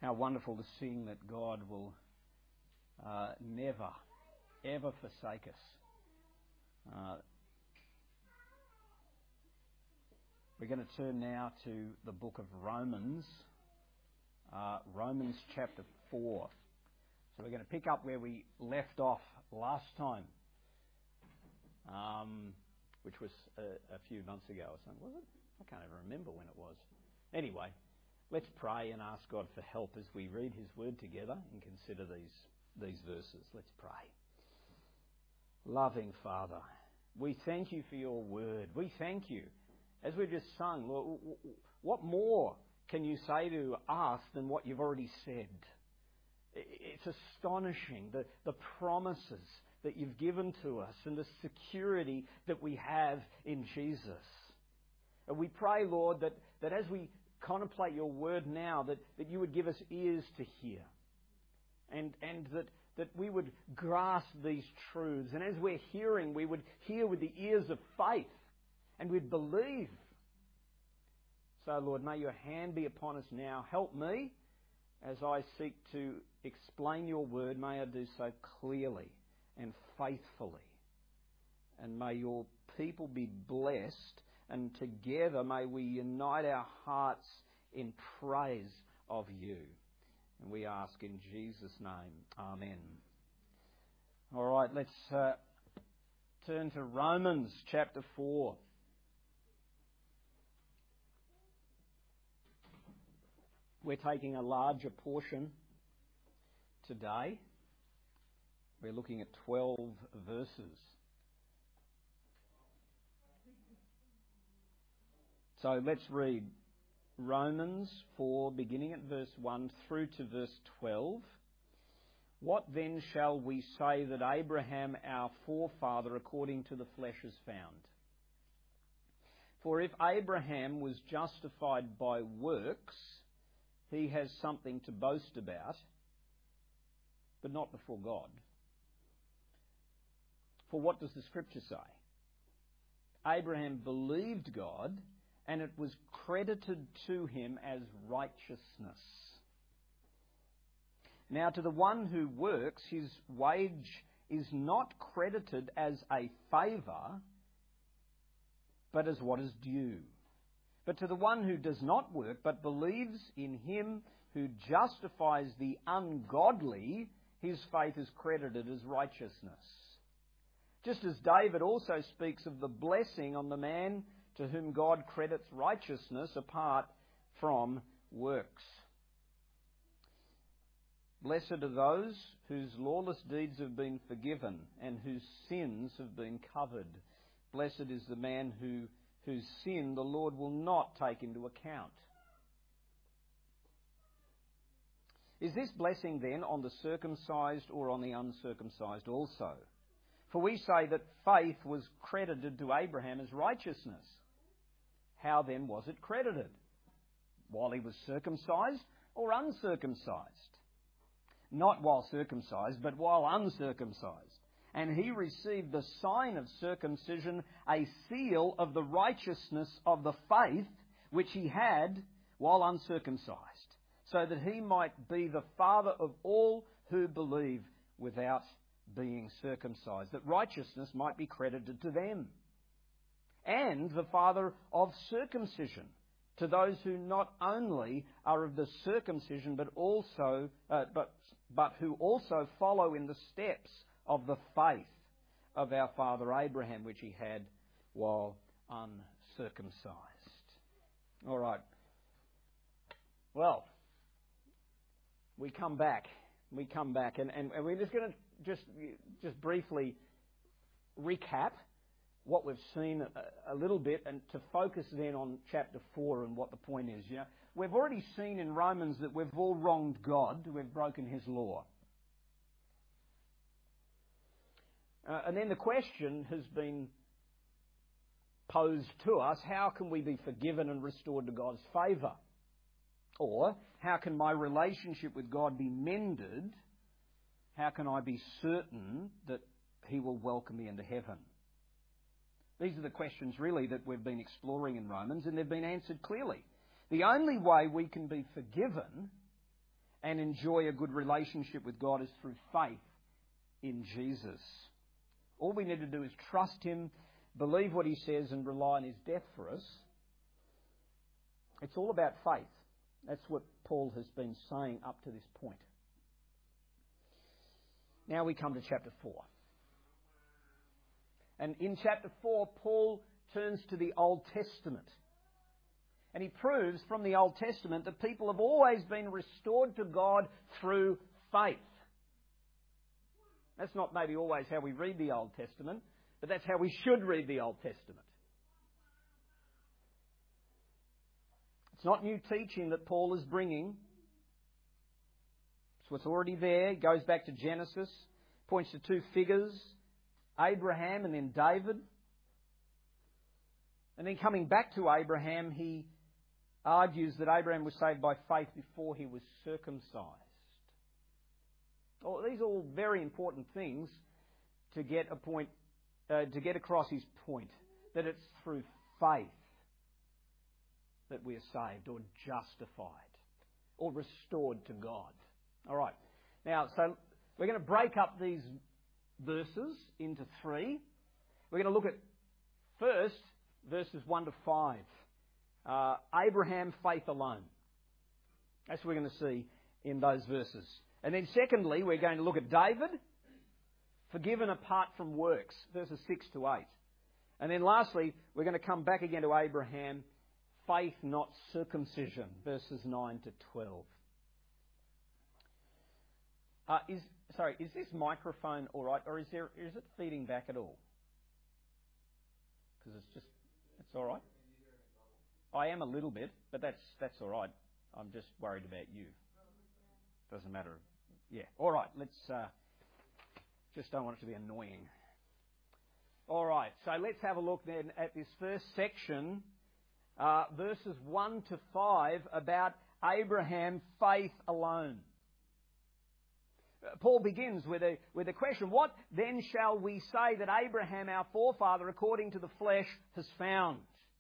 How wonderful to sing that God will never, ever forsake us. We're going to turn now to the book of Romans, Romans chapter 4. So we're going to pick up where we left off last time, which was a few months ago or something, was it? I can't even remember when it was. Anyway, let's pray and ask God for help as we read His Word together and consider these verses. Let's pray. Loving Father, we thank You for Your Word. We thank You. As we've just sung, Lord, what more can You say to us than what You've already said? It's astonishing, the promises that You've given to us and the security that we have in Jesus. And we pray, Lord, that as we contemplate Your Word now, that You would give us ears to hear and that we would grasp these truths. And as we're hearing, we would hear with the ears of faith and we'd believe. So, Lord, may Your hand be upon us now. Help me as I seek to explain Your Word. May I do so clearly and faithfully. And may Your people be blessed. And together may we unite our hearts in praise of You. And we ask in Jesus' name. Amen. All right, let's turn to Romans chapter 4. We're taking a larger portion today. We're looking at 12 verses. So let's read Romans 4, beginning at verse 1 through to verse 12. What then shall we say that Abraham, our forefather, according to the flesh, has found? For if Abraham was justified by works, he has something to boast about, but not before God. For what does the Scripture say? Abraham believed God, and it was credited to him as righteousness. Now to the one who works, his wage is not credited as a favour, but as what is due. But to the one who does not work, but believes in Him who justifies the ungodly, his faith is credited as righteousness. Just as David also speaks of the blessing on the man to whom God credits righteousness apart from works. Blessed are those whose lawless deeds have been forgiven and whose sins have been covered. Blessed is the man whose sin the Lord will not take into account. Is this blessing then on the circumcised or on the uncircumcised also? For we say that faith was credited to Abraham as righteousness. How then was it credited? While he was circumcised or uncircumcised? Not while circumcised, but while uncircumcised. And he received the sign of circumcision, a seal of the righteousness of the faith which he had while uncircumcised, so that he might be the father of all who believe without being circumcised, that righteousness might be credited to them. And the father of circumcision, to those who not only are of the circumcision, but also, but who also follow in the steps of the faith of our father Abraham, which he had while uncircumcised. All right. Well, we come back, and we're just going to just briefly recap what we've seen a little bit, and to focus then on chapter 4 and what the point is. You know, we've already seen in Romans that we've all wronged God, we've broken His law. And then the question has been posed to us, how can we be forgiven and restored to God's favour? Or, how can my relationship with God be mended? How can I be certain that He will welcome me into heaven? These are the questions really that we've been exploring in Romans, and they've been answered clearly. The only way we can be forgiven and enjoy a good relationship with God is through faith in Jesus. All we need to do is trust Him, believe what He says, and rely on His death for us. It's all about faith. That's what Paul has been saying up to this point. Now we come to chapter 4. And in chapter 4, Paul turns to the Old Testament. And he proves from the Old Testament that people have always been restored to God through faith. That's not maybe always how we read the Old Testament, but that's how we should read the Old Testament. It's not new teaching that Paul is bringing. It's what's already there. It goes back to Genesis, points to two figures, Abraham and then David. And then coming back to Abraham, he argues that Abraham was saved by faith before he was circumcised. Well, these are all very important things to get across his point, that it's through faith that we are saved or justified or restored to God. All right. Now, so we're going to break up these verses into three. We're going to look at first verses 1 to 5. Abraham, faith alone. That's what we're going to see in those verses. And then secondly, we're going to look at David, forgiven apart from works, verses 6 to 8. And then lastly, we're going to come back again to Abraham, faith not circumcision, verses 9 to 12. Is this microphone all right, or is it feeding back at all? Because it's all right. I am a little bit, but that's all right. I'm just worried about you. Doesn't matter. Yeah. All right. Let's just don't want it to be annoying. All right. So let's have a look then at this first section, verses 1 to 5, about Abraham, faith alone. Paul begins with a question. What then shall we say that Abraham, our forefather, according to the flesh, has found?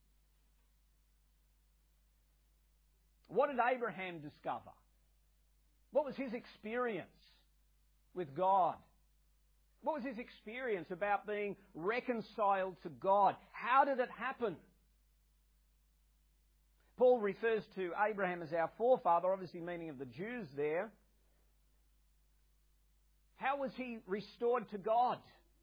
What did Abraham discover? What was his experience with God? What was his experience about being reconciled to God? How did it happen? Paul refers to Abraham as our forefather, obviously meaning of the Jews there. How was he restored to God?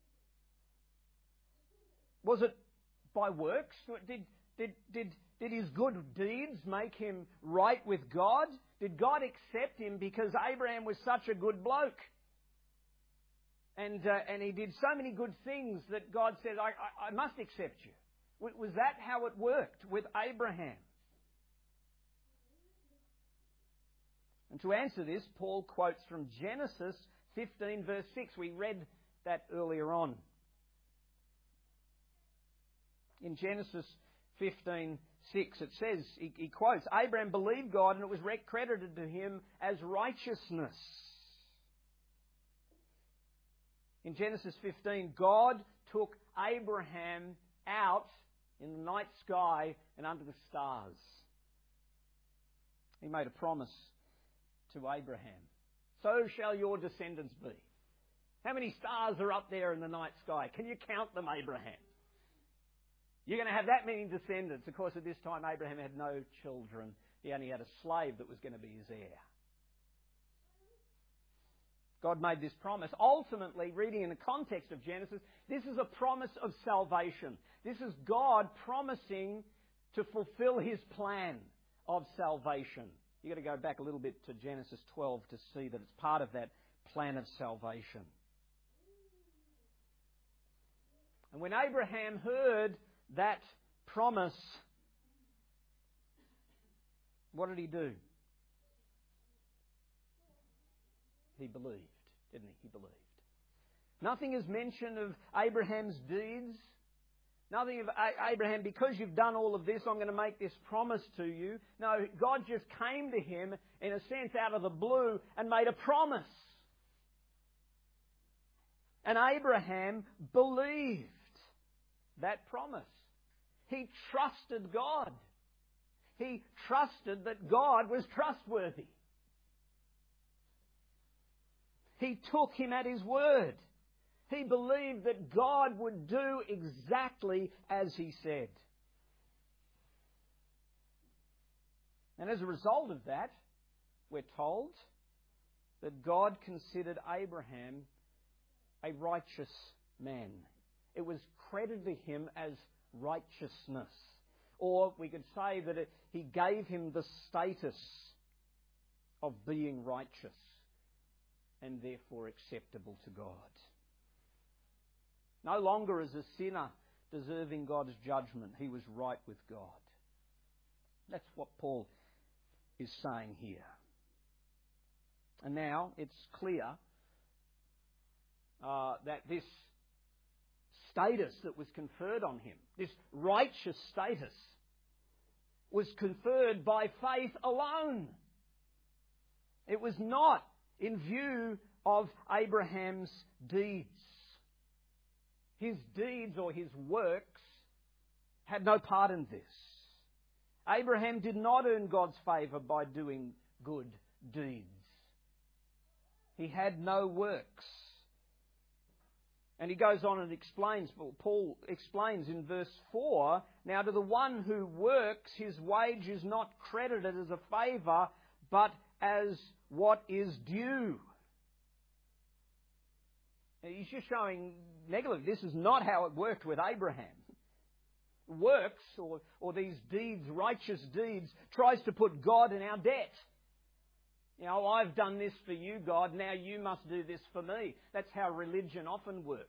Was it by works? Did his good deeds make him right with God? Did God accept him because Abraham was such a good bloke? And he did so many good things that God said, I must accept you. Was that how it worked with Abraham? And to answer this, Paul quotes from Genesis 15 verse 6. We read that earlier on. In Genesis 15:6 it says, he quotes, Abraham believed God and it was credited to him as righteousness. In Genesis 15, God took Abraham out in the night sky and under the stars. He made a promise to Abraham. So shall your descendants be. How many stars are up there in the night sky? Can you count them, Abraham? You're going to have that many descendants. Of course, at this time, Abraham had no children. He only had a slave that was going to be his heir. God made this promise. Ultimately, reading in the context of Genesis, this is a promise of salvation. This is God promising to fulfill His plan of salvation. You've got to go back a little bit to Genesis 12 to see that it's part of that plan of salvation. And when Abraham heard that promise, what did he do? He believed, didn't he? He believed. Nothing is mentioned of Abraham's deeds. Nothing of Abraham, because you've done all of this, I'm going to make this promise to you. No, God just came to him, in a sense, out of the blue and made a promise. And Abraham believed that promise. He trusted God. He trusted that God was trustworthy. He took him at his word. He believed that God would do exactly as he said. And as a result of that, we're told that God considered Abraham a righteous man. It was credited to him as righteousness. Or we could say that he gave him the status of being righteous and therefore acceptable to God. No longer as a sinner deserving God's judgment, he was right with God. That's what Paul is saying here. And now it's clear that this status that was conferred on him, this righteous status, was conferred by faith alone. It was not in view of Abraham's deeds. His deeds or his works had no part in this. Abraham did not earn God's favour by doing good deeds. He had no works. And he goes on and explains, Paul explains in verse 4, now to the one who works, his wage is not credited as a favour, but as what is due. He's just showing negatively, this is not how it worked with Abraham. Works, or these deeds, righteous deeds, tries to put God in our debt. You know, I've done this for you, God, now you must do this for me. That's how religion often works.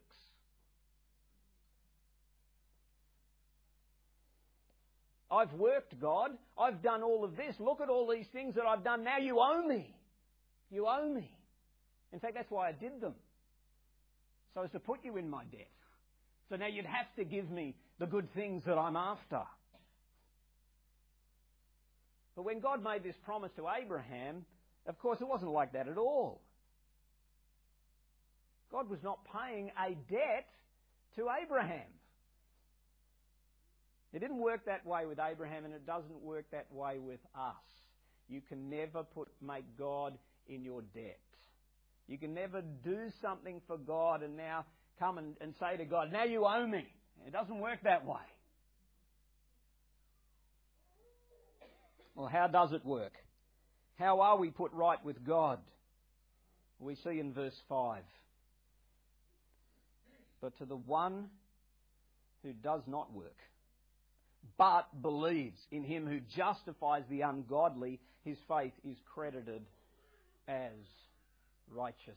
I've worked, God. I've done all of this. Look at all these things that I've done. Now you owe me. You owe me. In fact, that's why I did them. So as to put you in my debt. So now you'd have to give me the good things that I'm after. But when God made this promise to Abraham, of course it wasn't like that at all. God was not paying a debt to Abraham. It didn't work that way with Abraham, and it doesn't work that way with us. You can never make God in your debt. You can never do something for God and now come and say to God, now you owe me. It doesn't work that way. Well, how does it work? How are we put right with God? We see in verse 5. But to the one who does not work, but believes in him who justifies the ungodly, his faith is credited as righteousness.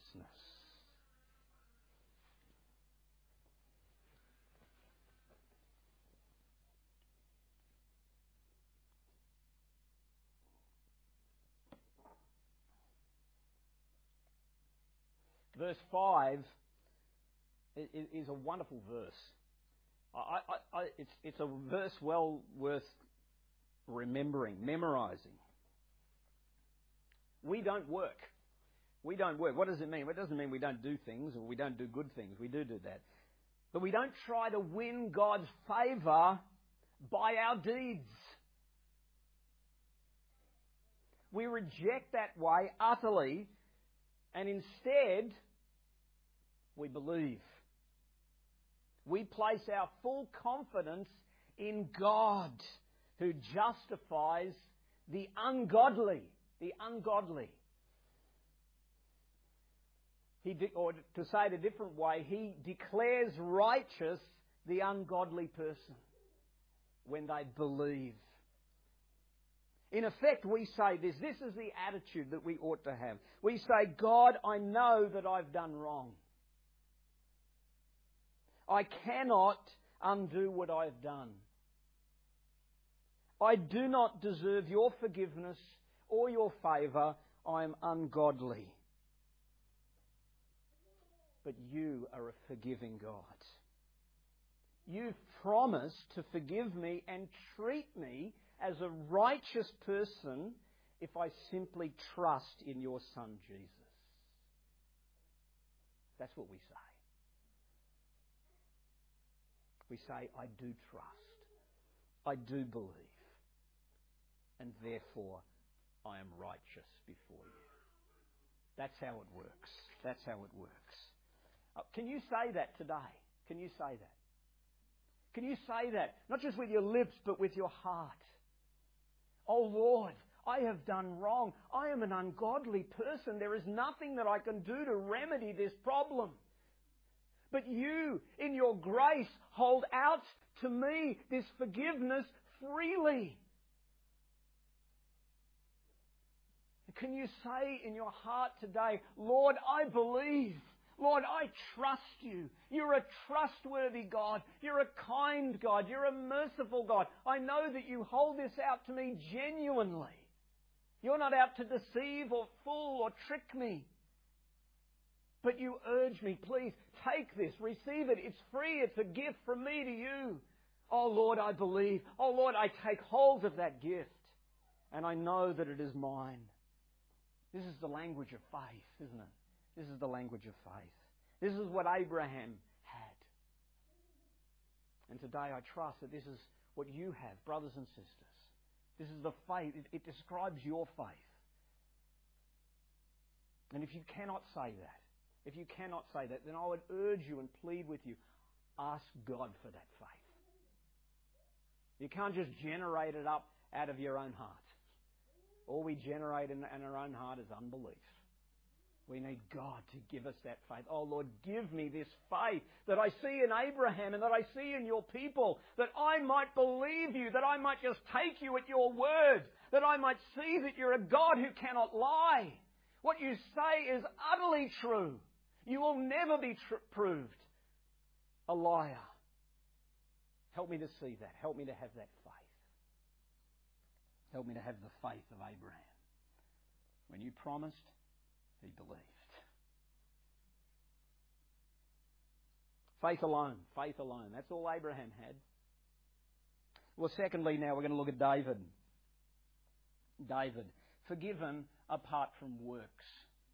Verse 5 is a wonderful verse. It's a verse well worth remembering, memorising. We don't work. We don't work. What does it mean? It doesn't mean we don't do things or we don't do good things. We do that. But we don't try to win God's favour by our deeds. We reject that way utterly, and instead we believe. We place our full confidence in God, who justifies the ungodly. The ungodly. Or to say it a different way, he declares righteous the ungodly person when they believe. In effect, we say this. This is the attitude that we ought to have. We say, God, I know that I've done wrong. I cannot undo what I've done. I do not deserve your forgiveness or your favour. I am ungodly. But you are a forgiving God. You've promised to forgive me and treat me as a righteous person if I simply trust in your Son, Jesus. That's what we say. We say, I do trust. I do believe. And therefore, I am righteous before you. That's how it works. That's how it works. Can you say that today? Can you say that? Can you say that? Not just with your lips, but with your heart. Oh Lord, I have done wrong. I am an ungodly person. There is nothing that I can do to remedy this problem. But you, in your grace, hold out to me this forgiveness freely. Can you say in your heart today, Lord, I believe. Lord, I trust you. You're a trustworthy God. You're a kind God. You're a merciful God. I know that you hold this out to me genuinely. You're not out to deceive or fool or trick me. But you urge me, please, take this, receive it. It's free. It's a gift from me to you. Oh Lord, I believe. Oh Lord, I take hold of that gift. And I know that it is mine. This is the language of faith, isn't it? This is the language of faith. This is what Abraham had. And today I trust that this is what you have, brothers and sisters. This is the faith. It describes your faith. And if you cannot say that, then I would urge you and plead with you, ask God for that faith. You can't just generate it up out of your own heart. All we generate in our own heart is unbelief. We need God to give us that faith. Oh Lord, give me this faith that I see in Abraham and that I see in your people, that I might believe you, that I might just take you at your word, that I might see that you're a God who cannot lie. What you say is utterly true. You will never be proved a liar. Help me to see that. Help me to have that faith. Help me to have the faith of Abraham. When you promised, he believed. Faith alone. Faith alone. That's all Abraham had. Well, secondly, now we're going to look at David. David, forgiven apart from works.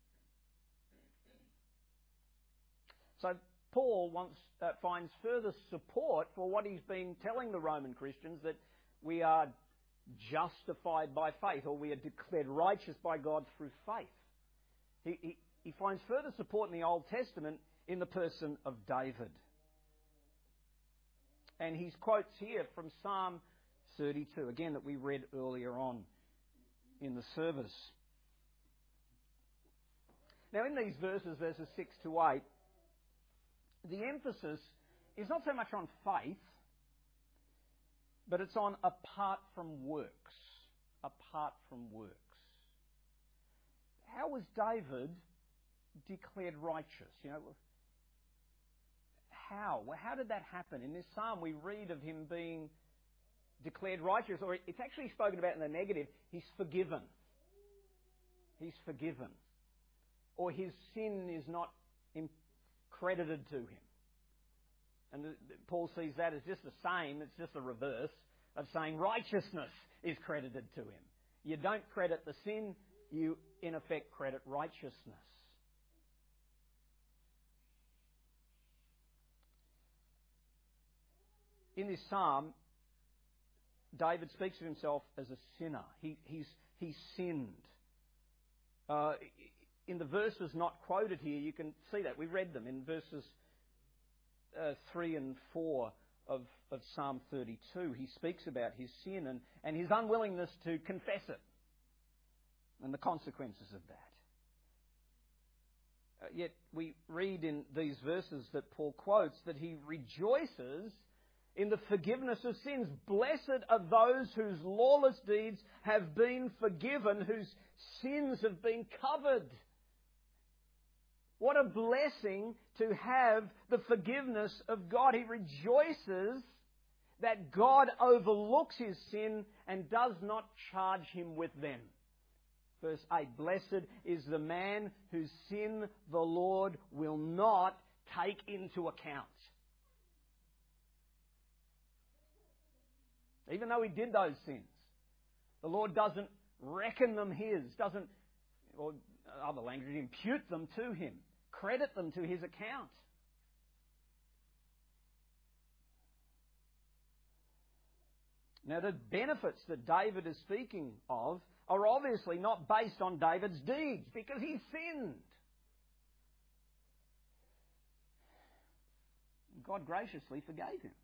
So Paul finds further support for what he's been telling the Roman Christians, that we are justified by faith, or we are declared righteous by God through faith. He finds further support in the Old Testament in the person of David. And he quotes here from Psalm 32, again that we read earlier on in the service. Now in these verses 6 to 8, the emphasis is not so much on faith, but it's on apart from works. Apart from works. How was David declared righteous? How? Well, how did that happen? In this psalm we read of him being declared righteous, or it's actually spoken about in the negative. He's forgiven. He's forgiven. Or his sin is not credited to him. And Paul sees that as just the same, it's just the reverse of saying righteousness is credited to him. You don't credit the sin, you in effect credit righteousness. In this psalm, David speaks of himself as a sinner. He sinned. In the verses not quoted here, you can see that. We read them in verses 3 and 4 of Psalm 32. He speaks about his sin and his unwillingness to confess it and the consequences of that. Yet we read in these verses that Paul quotes that he rejoices in the forgiveness of sins. Blessed are those whose lawless deeds have been forgiven, whose sins have been covered. What a blessing to have the forgiveness of God. He rejoices that God overlooks his sin and does not charge him with them. Verse 8, blessed is the man whose sin the Lord will not take into account. Even though he did those sins, the Lord doesn't reckon them his, doesn't, or other language, impute them to him, credit them to his account. Now, the benefits that David is speaking of are obviously not based on David's deeds, because he sinned. God graciously forgave him.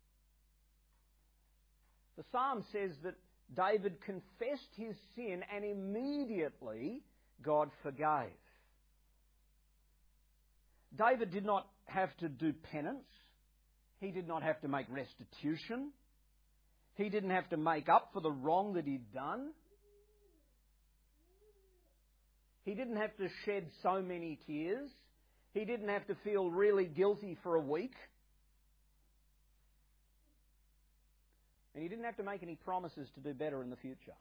The psalm says that David confessed his sin and immediately God forgave. David did not have to do penance. He did not have to make restitution. He didn't have to make up for the wrong that he'd done. He didn't have to shed so many tears. He didn't have to feel really guilty for a week. And he didn't have to make any promises to do better in the future.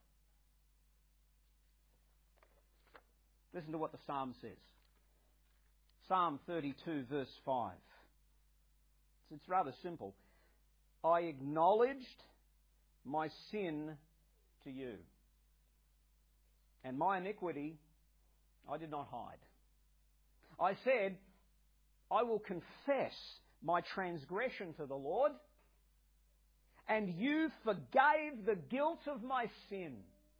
Listen to what the psalm says. Psalm 32, verse 5. It's rather simple. I acknowledged my sin to you, and my iniquity I did not hide. I said, I will confess my transgression to the Lord, and you forgave the guilt of my sin.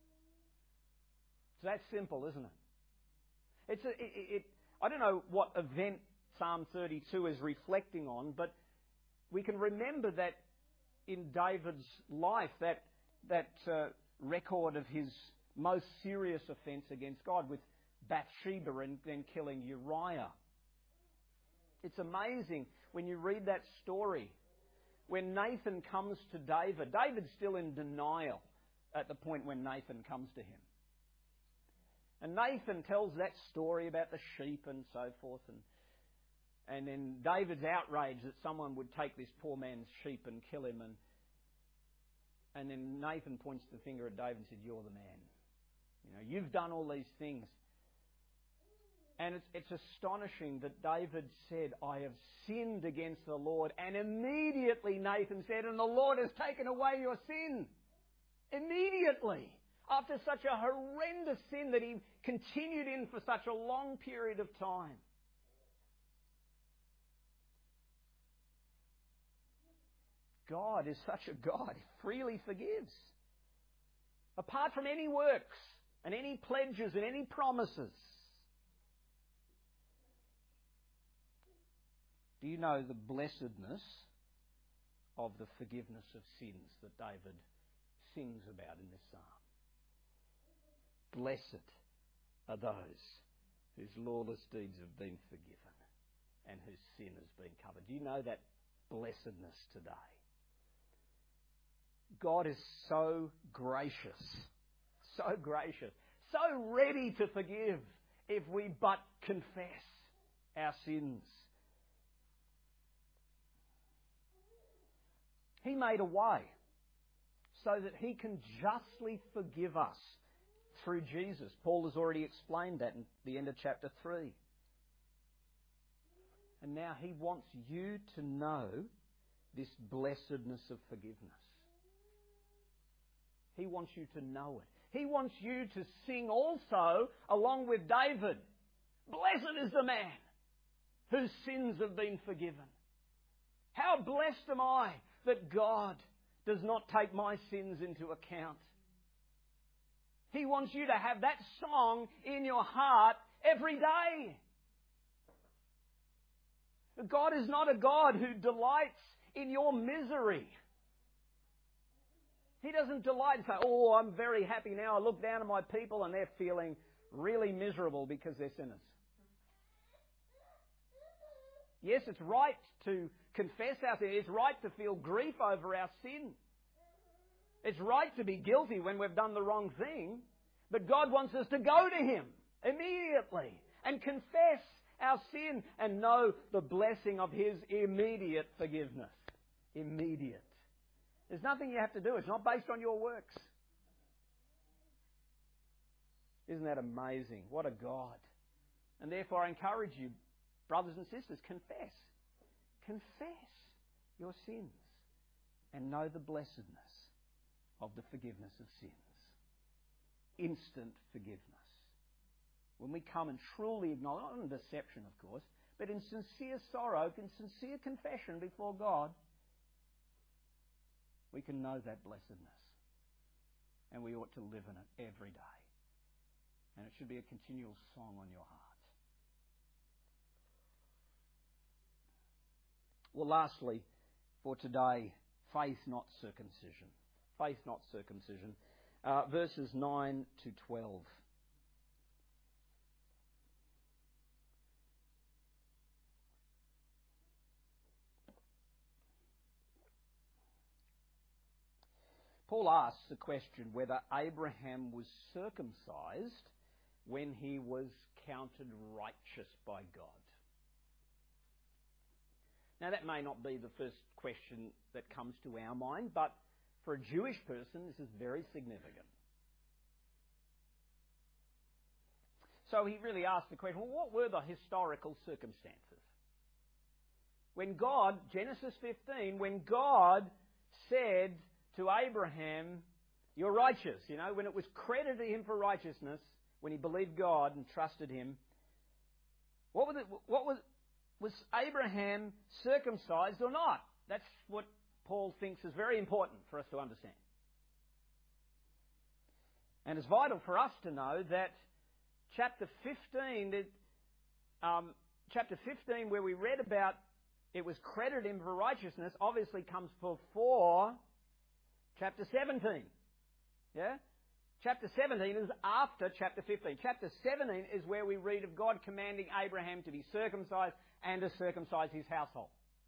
It's that simple, isn't it? I don't know what event Psalm 32 is reflecting on, but we can remember that in David's life, that record of his most serious offence against God with Bathsheba and then killing Uriah. It's amazing when you read that story. When Nathan comes to David, David's still in denial at the point when Nathan comes to him. And Nathan tells that story about the sheep and so forth. And then David's outraged that someone would take this poor man's sheep and kill him. And then Nathan points the finger at David and said, you're the man. You know, you've done all these things. And it's astonishing that David said, I have sinned against the Lord. And immediately Nathan said, and the Lord has taken away your sin. Immediately. After such a horrendous sin that he continued in for such a long period of time. God is such a God. He freely forgives. Apart from any works and any pledges and any promises. Do you know the blessedness of the forgiveness of sins that David sings about in this psalm? Blessed are those whose lawless deeds have been forgiven and whose sin has been covered. Do you know that blessedness today? God is so gracious, so ready to forgive if we but confess our sins. He made a way so that He can justly forgive us through Jesus. Paul has already explained that in the end of chapter 3. And now He wants you to know this blessedness of forgiveness. He wants you to know it. He wants you to sing also, along with David, blessed is the man whose sins have been forgiven. How blessed am I that God does not take my sins into account. He wants you to have that song in your heart every day. God is not a God who delights in your misery. He doesn't delight and say, oh, I'm very happy now. I look down at my people and they're feeling really miserable because they're sinners. Yes, it's right to confess our sin. It's right to feel grief over our sin. It's right to be guilty when we've done the wrong thing. But God wants us to go to Him immediately and confess our sin and know the blessing of His immediate forgiveness. Immediate. There's nothing you have to do. It's not based on your works. Isn't that amazing? What a God. And therefore I encourage you, brothers and sisters, confess. Confess your sins and know the blessedness of the forgiveness of sins. Instant forgiveness. When we come and truly acknowledge, not in deception of course, but in sincere sorrow, in sincere confession before God, we can know that blessedness. And we ought to live in it every day. And it should be a continual song on your heart. Well, lastly, for today, faith not circumcision. Faith not circumcision. Verses 9 to 12. Paul asks the question whether Abraham was circumcised when he was counted righteous by God. Now, that may not be the first question that comes to our mind, but for a Jewish person, this is very significant. So he really asked the question, well, what were the historical circumstances? When God, Genesis 15, when God said to Abraham, you're righteous, when it was credited to him for righteousness, when he believed God and trusted him, was Abraham circumcised or not? That's what Paul thinks is very important for us to understand. And it's vital for us to know that chapter 15, where we read about it was credited him for righteousness, obviously comes before chapter 17. Yeah? Chapter 17 is after chapter 15. Chapter 17 is where we read of God commanding Abraham to be circumcised and to circumcise his household.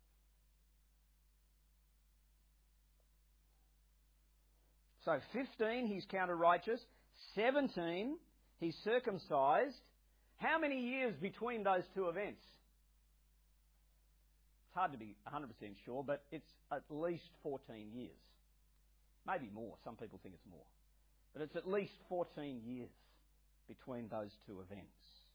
So 15, he's counted righteous. 17, he's circumcised. How many years between those two events? It's hard to be 100% sure, but it's at least 14 years. Maybe more. Some people think it's more. But it's at least 14 years between those two events.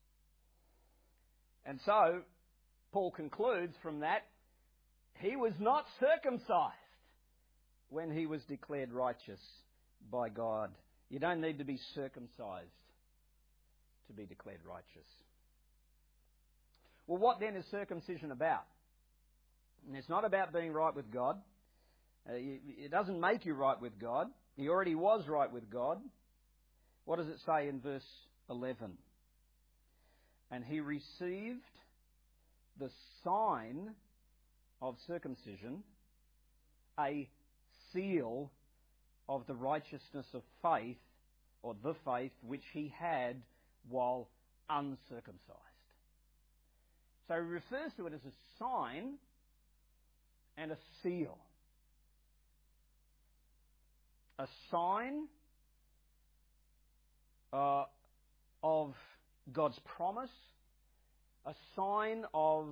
And so, Paul concludes from that, he was not circumcised when he was declared righteous by God. You don't need to be circumcised to be declared righteous. Well, what then is circumcision about? And it's not about being right with God. It doesn't make you right with God. He already was right with God. What does it say in verse 11? And he received the sign of circumcision, a seal of the righteousness of faith, or the faith which he had while uncircumcised. So he refers to it as a sign and a seal. A sign of God's promise, a sign of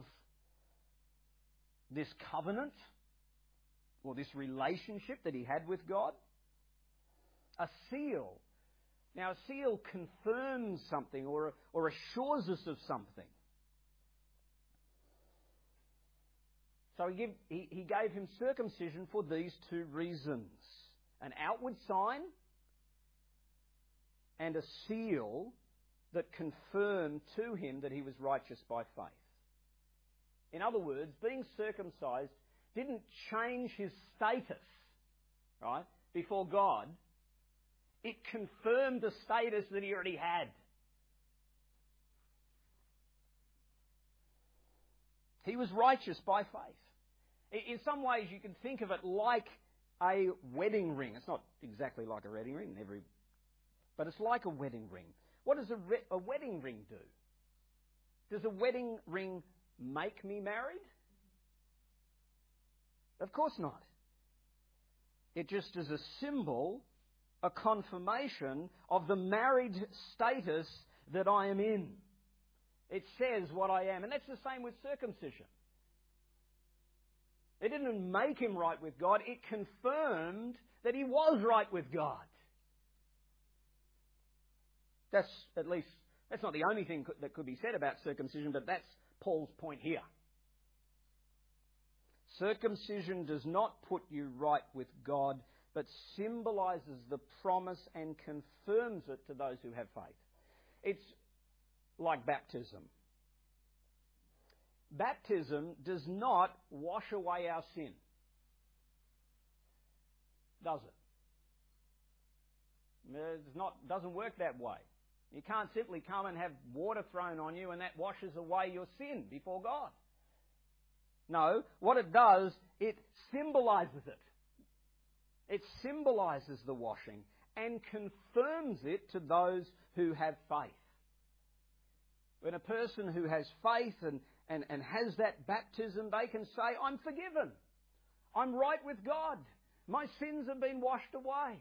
this covenant or this relationship that he had with God. A seal. Now, a seal confirms something or assures us of something. So he gave him circumcision for these two reasons. An outward sign and a seal that confirmed to him that he was righteous by faith. In other words, being circumcised didn't change his status, right, before God. It confirmed the status that he already had. He was righteous by faith. In some ways, you can think of it like a wedding ring. It's not exactly like a wedding ring, but it's like a wedding ring. What does a wedding ring do? Does a wedding ring make me married? Of course not. It just is a symbol, a confirmation of the married status that I am in. It says what I am. And that's the same with circumcision. It didn't make him right with God. It confirmed that he was right with God. That's not the only thing that could be said about circumcision, but that's Paul's point here. Circumcision does not put you right with God, but symbolizes the promise and confirms it to those who have faith. It's like baptism. Baptism does not wash away our sin. does it? Doesn't work that way. You can't simply come and have water thrown on you and that washes away your sin before God. No, what it does, it symbolises it. It symbolises the washing and confirms it to those who have faith. When a person who has faith and has that baptism, they can say, I'm forgiven. I'm right with God. My sins have been washed away.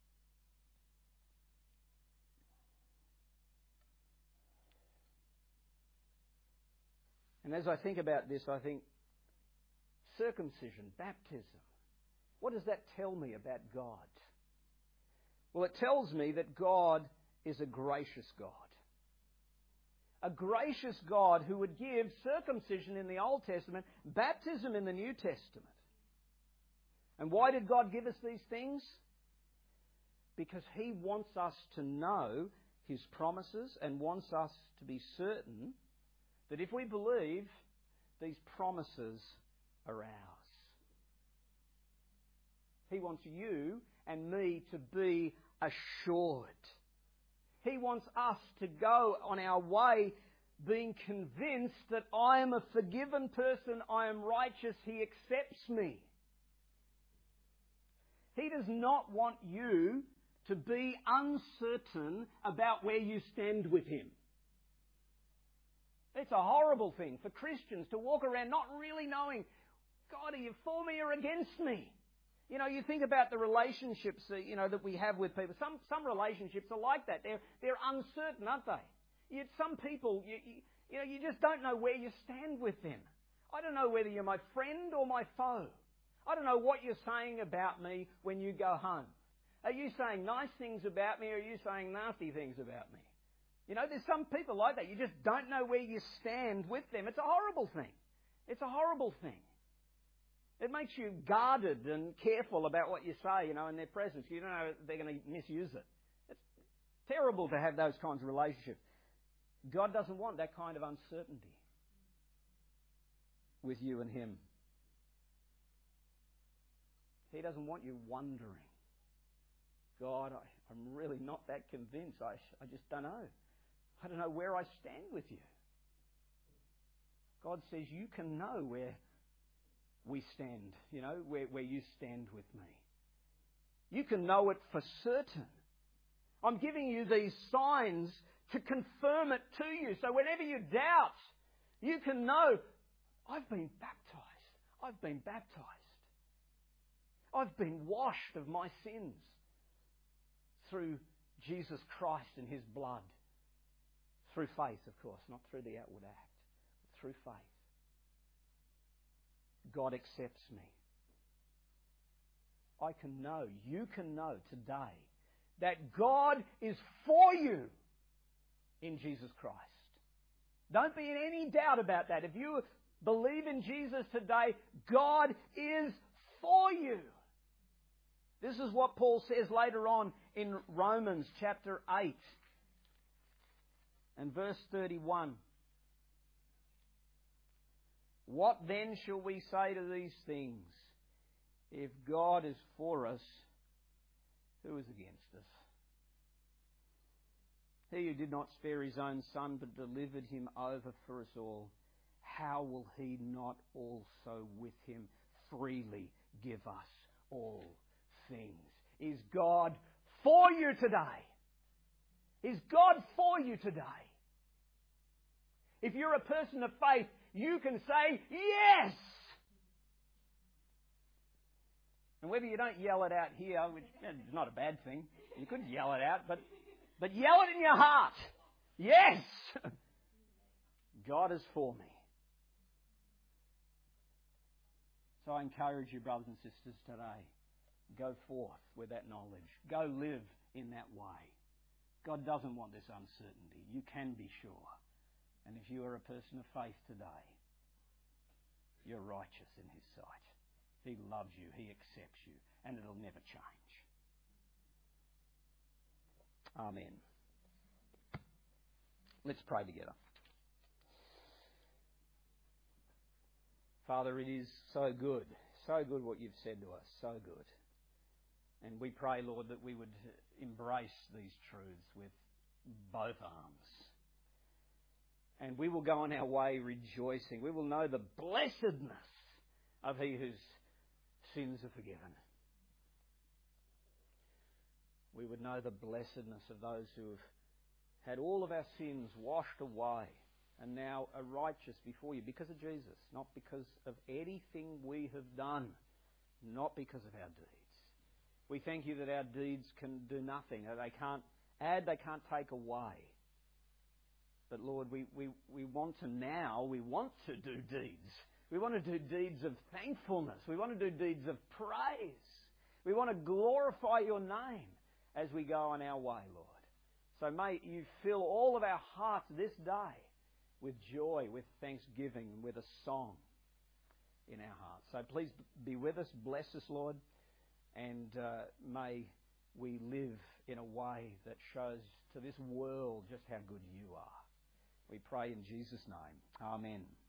And as I think about this, I think circumcision, baptism, what does that tell me about God? Well, it tells me that God is a gracious God. A gracious God who would give circumcision in the Old Testament, baptism in the New Testament. And why did God give us these things? Because He wants us to know His promises and wants us to be certain that if we believe, these promises are ours. He wants you and me to be assured. He wants us to go on our way being convinced that I am a forgiven person, I am righteous, He accepts me. He does not want you to be uncertain about where you stand with Him. It's a horrible thing for Christians to walk around not really knowing, God, are you for me or against me? You know, you think about the relationships, that we have with people. Some relationships are like that. They're uncertain, aren't they? Some people, you just don't know where you stand with them. I don't know whether you're my friend or my foe. I don't know what you're saying about me when you go home. Are you saying nice things about me or are you saying nasty things about me? You know, there's some people like that. You just don't know where you stand with them. It's a horrible thing. It's a horrible thing. It makes you guarded and careful about what you say, in their presence. You don't know they're going to misuse it. It's terrible to have those kinds of relationships. God doesn't want that kind of uncertainty with you and Him. He doesn't want you wondering, God, I'm really not that convinced. I just don't know. I don't know where I stand with you. God says you can know where we stand, where you stand with me. You can know it for certain. I'm giving you these signs to confirm it to you. So whenever you doubt, you can know, I've been baptized. I've been baptized. I've been washed of my sins through Jesus Christ and His blood. Through faith, of course, not through the outward act, but through faith. God accepts me. I can know, you can know today that God is for you in Jesus Christ. Don't be in any doubt about that. If you believe in Jesus today, God is for you. This is what Paul says later on in Romans chapter 8 and verse 31. What then shall we say to these things? If God is for us, who is against us? He who did not spare His own Son, but delivered Him over for us all, how will He not also with Him freely give us all things? Is God for you today? Is God for you today? If you're a person of faith, you can say, yes! And whether you don't yell it out here, which is not a bad thing, you could yell it out, but yell it in your heart. Yes! God is for me. So I encourage you, brothers and sisters, today, go forth with that knowledge. Go live in that way. God doesn't want this uncertainty. You can be sure. And if you are a person of faith today, you're righteous in His sight. He loves you, He accepts you, and it'll never change. Amen. Let's pray together. Father, it is so good what you've said to us, so good. And we pray, Lord, that we would embrace these truths with both arms. And we will go on our way rejoicing. We will know the blessedness of He whose sins are forgiven. We would know the blessedness of those who have had all of our sins washed away and now are righteous before you because of Jesus, not because of anything we have done, not because of our deeds. We thank you that our deeds can do nothing. They can't add, they can't take away. But Lord, we want to do deeds. We want to do deeds of thankfulness. We want to do deeds of praise. We want to glorify your name as we go on our way, Lord. So may you fill all of our hearts this day with joy, with thanksgiving, and with a song in our hearts. So please be with us, bless us, Lord, and may we live in a way that shows to this world just how good you are. We pray in Jesus' name. Amen.